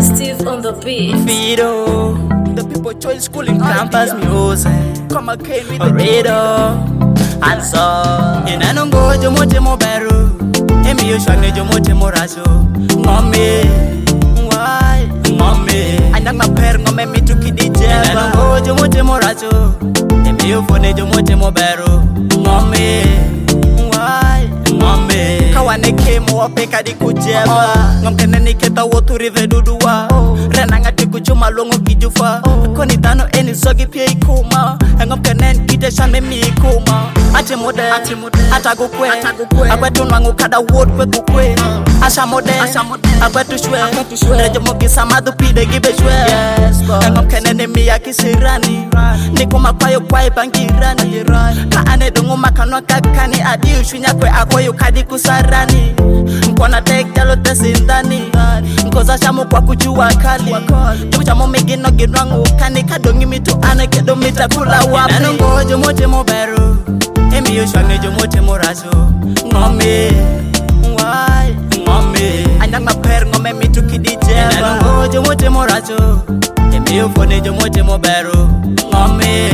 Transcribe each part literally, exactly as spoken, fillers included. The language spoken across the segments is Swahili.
Daddy Steve on the beat. Fido, the people choice schooling campus music. Come again with the radio. And so, in an ongo, Jomote Moberu. Emi Yoshane Jomote Morazo. Mommy, why? Mommy, I know my parents me to kiddy jam. In an ongo, Jomote Morazo. Emi Yofone Jomote Moberu. Mommy, why? Mommy, kawane kemo apeka di kujeba. Ngomkene niketa wotu rive dudua. Renanga tiku chuma longo gijufa. Koni tano eni sogi pia ikuma. Ngomkene kite shame mi ikuma. Ate mode, atago kwe. Akwetu nwangu kada wood kwe kukwe. Asha mode, akwetu shwe. Rejo mogi samadu pide gibe shwe. Ngomkene ni miya kisirani. Nikuma kwayo kwae bangirani. Ka ane dungu makanwa kakani. Adi ushunya kwe akoyo kadi kusarani. Mkwana tek jalo tesindani. Nkoza shamu kwa kujua kali. Jumu chamu megino ginwangu kani. Kadongi mitu ane kedo mita kula wapi. Nanongo Jomote Moberu. Emi Yoshane Jomote Morazo. Ngome, why? Ngome, anyang maper ngome mitu kidi jeba. Nanongo Jomote Morazo. Emi Yofone Jomote Moberu. Ngome,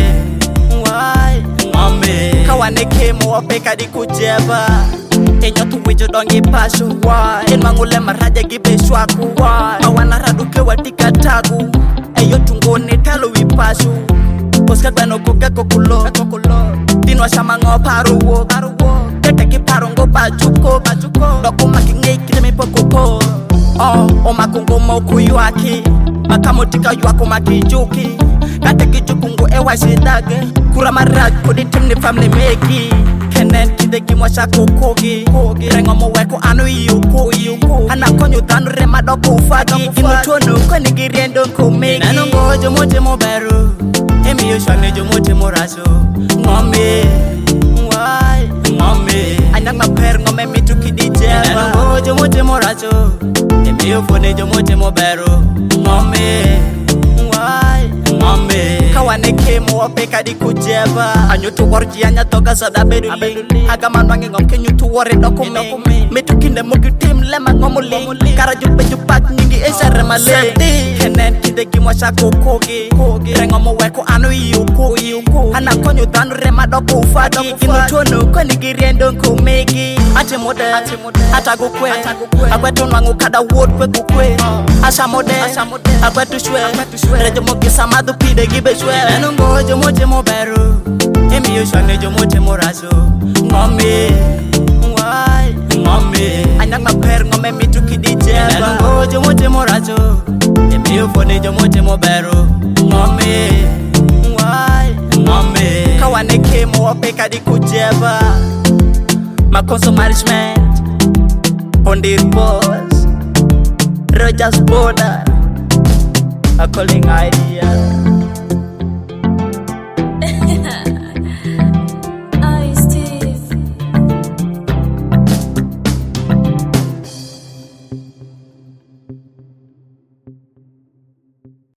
why? Ngome, kawane kemo apeka di kujeba. Enyo tuwijo dongi pashu. Why? Enmangule maraja gibe shwaku. Why? Mawana raduke watika tagu. Eyo tungone talo wipashu. Oscar bano koka kokulo. Dinwa shamango paru wo. Kete ki parongo bajuko. Doko makinge kile pokoko. Oh, o makungo moku yuaki. Makamotika yuako makijuki. Kate kijukungu ewa shidage. Kura maraj kodi timni family meki. Kenen kide kimwa shako kogi. Rengo mweko anu yuko. Hana konyo danu rema doko ufagi. Inutono kwenye giriendo kumeki. Nanongo Jomote Moberu. Emi Yoshane Jomote Morazo. Ngome, why? Ngome, anyang maper ngome mitu kidi jeba. Nanongo Jomote Morazo. Emi Yofone Jomote Moberu. Ngome, why? Ngome, kawane kemo apeka di kujeba. Anyutu warji anya toga sada beduli. Agaman wangi ngom ke nyutu wore dokume. Mitu kinde mogi tim lema ngomuli. Kara jupe jupak nyingi esere male. Kenen kinde kimwa shako kogi. Rengo mweko anu yuko. Hana konyo danu rema doko ufagi. Inutono kwenye giriendo kumeki. Ate mode, atago kwe. Akwetu nwangu kada wood kwe kukwe. Asha mode, akwetu shwe. Rejo mogi samadu pide gibe shwe. Nanongo Jomote Moberu. Emi Yoshane Jomote Morazo. Ngome, why? Ngome, anyang maper ngome mitu kidi jeba. Nanongo Jomote Morazo. Emi Yofone Jomote Moberu. Ngome, why? Ngome, kawane kemo apeka di kujeba. Makonso management. Hondir boss. Rogers border. A calling idea.